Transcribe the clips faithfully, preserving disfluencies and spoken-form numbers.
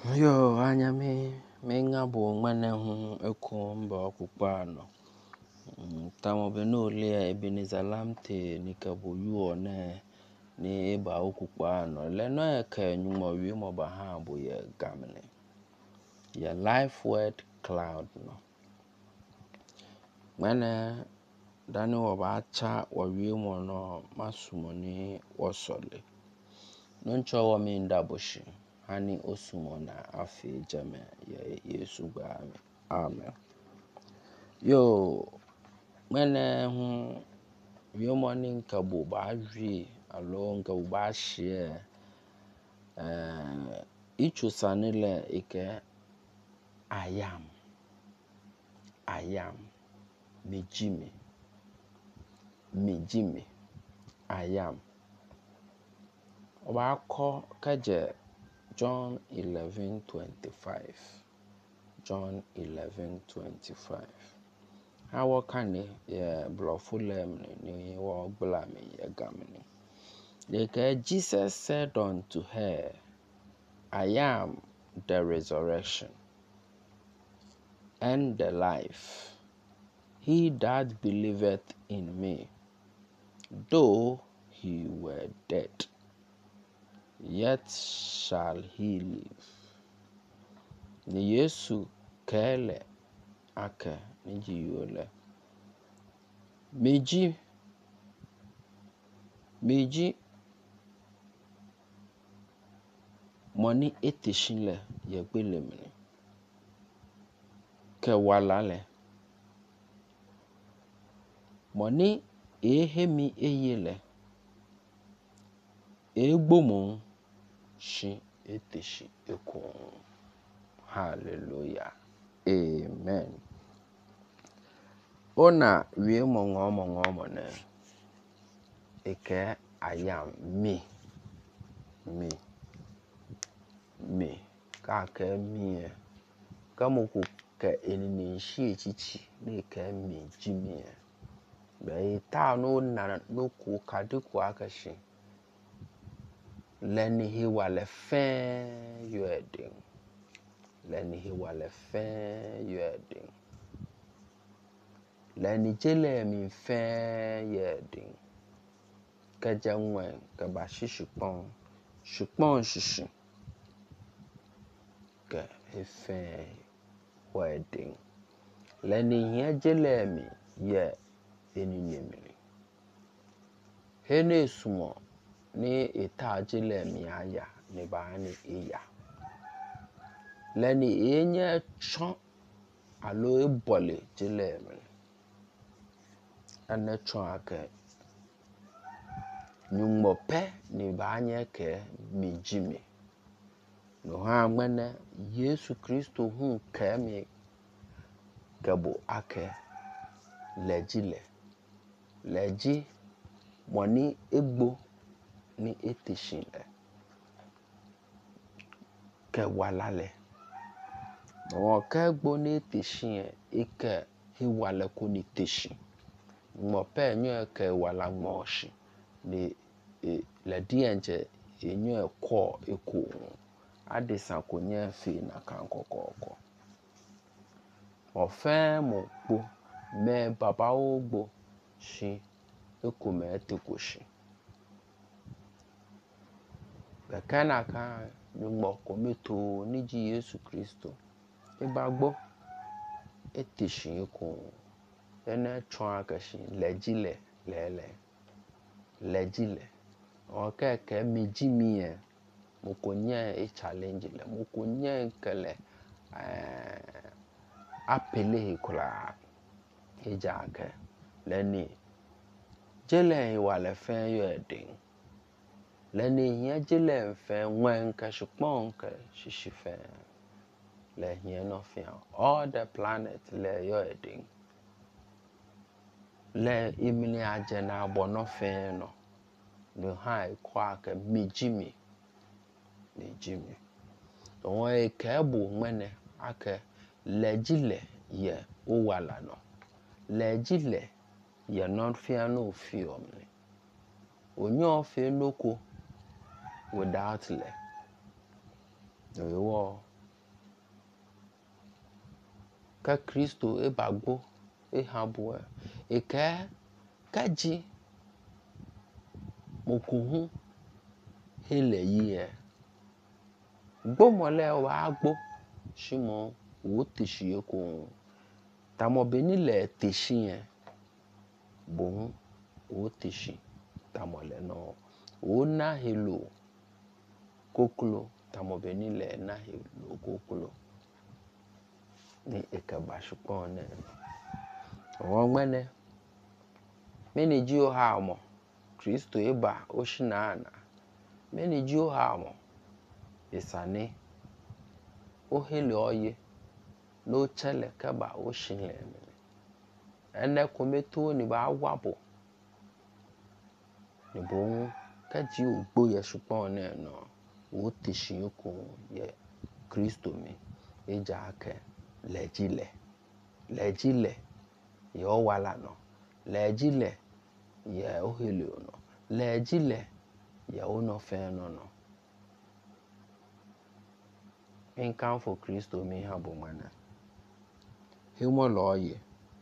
Yo, anya me menga bo ngwane ho ekomba okupano. Tamo beno le Ebenezer Lamte ni kaboyu one ni eba okupano. Le no e ka nyuma wi mo ba ha bo ye gamle. Ya life word cloud no. Ngwane dani wo ba cha wo wi mo no masumo ni wosole. Noncho wo mi ndaboshi. Hani osumona afi jame ya Yesu ba amen. Yo mene hu yo morning kabo ba jwi alo nka ba share eh ichu sanile ike I am I am me Jimmy me Jimmy I am oba ko kaje John eleven twenty-five. John eleven twenty-five. How can ye blofulem ni wo blame ye gamni. Like Jesus said unto her, I am the resurrection and the life. He that believeth in me, though he were dead, yet shall he live. Ni Yesu kele ake ni jiyole. Meji meji money etishile ye gbelemni. Ke walale. Money ehemi eyele. Egbomo shi etishi ekon. Hallelujah. Amen. Ona wie mongo mongo mone. Eke I am me. Me. Me. Kake me. Kamuku ke enini shi chichi. Neke me Jimmy. Be ta no na no ku kadiku akashi. Leni he wale fe yueding. Leni he wale fe yueding. Leni jele mi fe yueding. Kaja mwen kaba shishipon. Shipon shishi. Ke he fe yueding. Leni he jele mi ye eninimini. Hene sumo ni ita jele mi aya ni baani iya. Leni enye chon alo ebole jele mi. Ane chon ake nyumo pe ni baanye ke mi Jimmy. No ha mwene Yesu Kristo hun ke mi kebo ake lejile. Leji moni egbo ni etishile. Ke walale. No ke egbo ni etishile ike hi wale kuni tishi. Mo pe nyo ke wala moshi. Ni e, le dienje enyo ko eko. Adisa konye fi na kankokoko. Ofe mo po me baba ogbo shi eko me etikoshi. Bekena ka nyumbo komito niji Yesu Kristo. Ibagbo etishi eko. Ene chon akashi lejile lele. Lejile. Oke ke mi Jimmy e. Mukonye e challenge le. Mukonye kele eh, apele kula ejake. Leni jele wale fen yo eding. Leni hiye jele fen wen ke shupon ke shishifen. Le hiye no fiyan. All the planet le yo eding. Le imini ajena bono fen no. No hai kwa ke mi Jimmy. Mi Jimmy. Don e kebu mwene ake lejile ye uwala no. Lejile ye non fiyan no fiyomni. Onyo fe loko without le. No yo ka Kristo e bagbo e habo e ka kaji mokuhu hele yi gbo mole wa agbo shimo wo tishi ko tamo beni le tishi yen bon wo tishi tamo le no wo na helo koklo tamo beni le na helo koklo ni ekaba shupon ne won gbene meni ji o ha mo Kristo eba o shinana meni ji o ha mo isane o hele oye no chele kaba o shinle ene kometo ni ba wabo ni bon ka ji ogbo ye shupon ne no wo tishi ko ye Kristo mi eja ake lejile lejile ye o wala no lejile ye o hele no lejile ye o no fe no no in kan for Kristo mi habo mana himo loye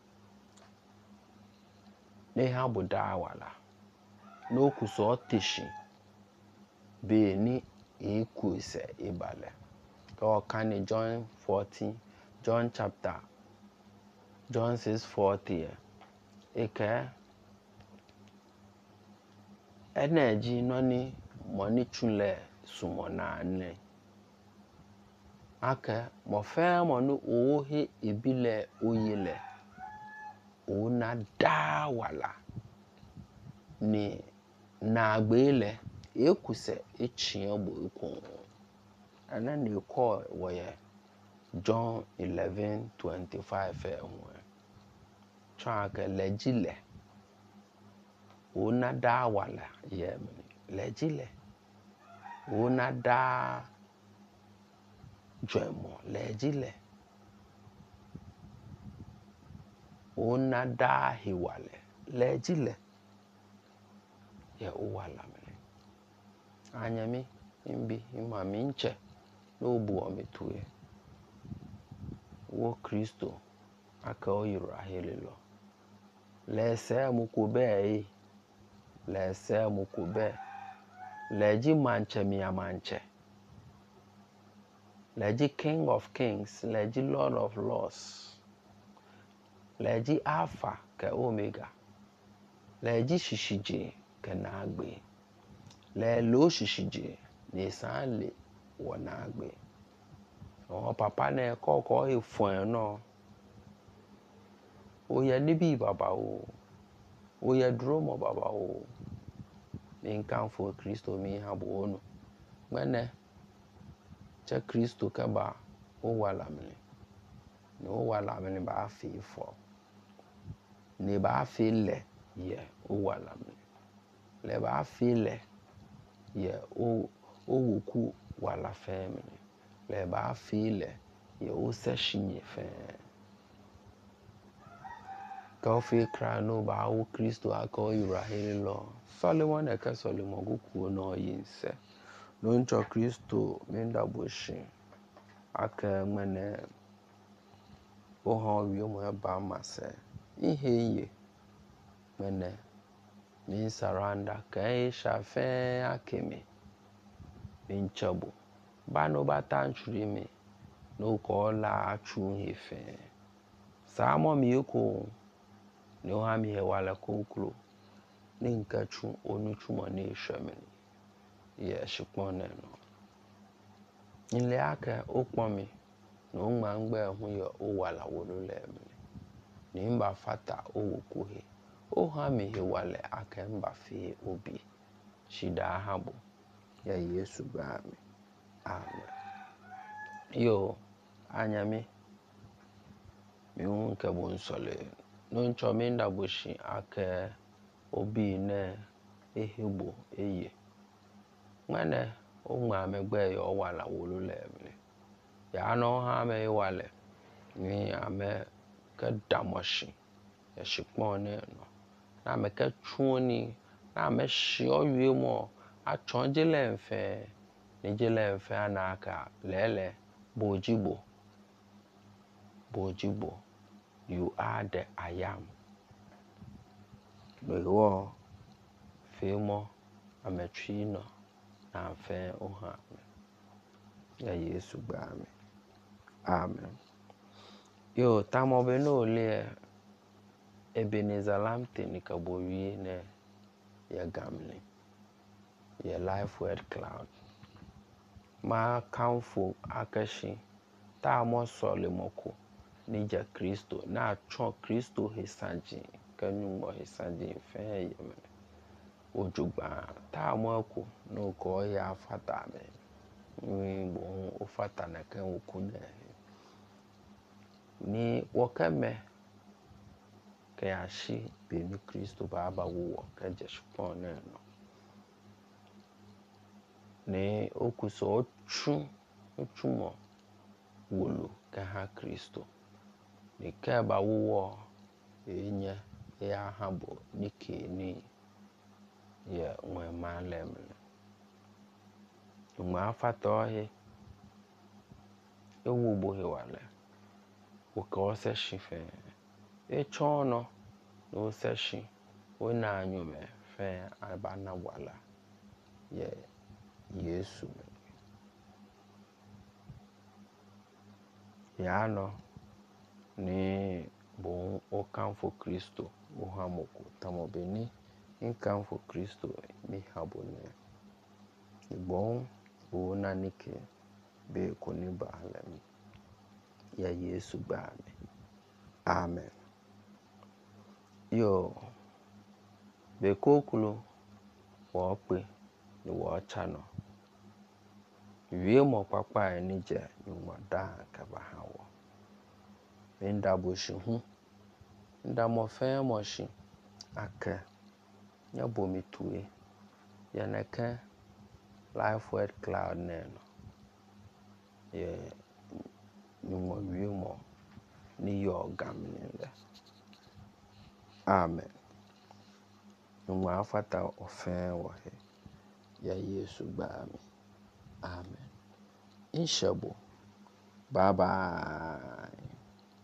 ne habo da wala no kuso tishi be ni e kuise ibale ko kan John fourteen John chapter John six forty eke energy no ni money chule sumona ne aka mo fe mo no o he ebile oyele o na da wala ni na agbele ekuse echia gbo ko ana ni ko woye John eleven twenty-five e ho track lejile o na da wala ye lejile o na da jemo lejile o na da hiwale lejile ye o wala me anyami imbi imami nche no bu o metuye wo Kristo aka o yura helelo lese mu ko be lese mu ko be leji manche mi amanche leji King of Kings leji Lord of Lords leji Alpha ke Omega leji shishije ke nagbe le lo shishije ni sanle wo nagbe o papa ne koko e fun no o ye nibi baba o o ye duro mo baba o in kan for Kristo mi habo onu mene che Kristo ka ba o wala me ni o wala me ni ba fi fo ni ba fi le ye o wala me le ba fi le ye o o wuku wala fe me le ba fi le ye o se shinye fe ka fi kra no ba o Kristo aka o yura helelo Solomon e ka Solomon guku no yinse no ncho Kristo minda boshi aka mene o ha wi mo ba mase ihe ye mene min saranda kai shafe akemi min chabo ba no ba tanchuri mi no ko la achu hefe samo mi ko ni o ha mi he wala koklo ni nkachu onu chuma ni shemeni ye shipon no ile aka o pon mi no ma ngbe hu yo o wala wolu le mi ni mba fata o woku he o ha mi he wale aka mba fi obi shida habo ya Yesu ba mi amen yo anyami mi un ke bon sole no ncho mi nda boshi aka obi ne ehebo eye ngane o ma megbe yo wala wolu le mi ya no ha me wale ni ame ka damoshi ya shipon ne no na me ka chuoni na me shi owie mo a chonje le nfe ni je le nfe anaka lele bojibo Bojibo, you are the I am. Bewo femo ametrino na fe oha. Ya Yesu gbami. Amen. Yo tamo be no le Ebenezer Lamte ni kabowie ne ya gamle. Ya life word cloud. Ma kanfo akashi ta mo sole moko nija Kristo na chon Kristo hesanji kanyu mo hesanji fe yeme ojugba ta mo ko no ko ya fata me ni bo o fata na kan okune ni wakame kayashi be ni Kristo baba wo ka jeshpon no ne okuso ochu ochumo wolo ka ha Kristo ni ka ba wo enya ya habo nike ni ya nwe malem nwa fata he ewu bo he wale wo ka se shife e chono no se shi o na anyume fe abana wala ye Yesu ya no ni bon o kanfo Kristo muhamoko tamobeni in kanfo Kristo mi habone bon o na nike be koni balem ya Yesu bami. Amen. Yo be kokulu wo pe ni wo chano wie mo papa eni je ni mo da ka ba hawo nda bo shi hu nda mo fe mo shi aka nya bo mi tuwe ya na ka life word cloud neno ye ni mo wie mo ni yo gam nenda. Amen. Nwa afata ofen wo he ya Yesu bami. Amen. Inshabo. Bye bye.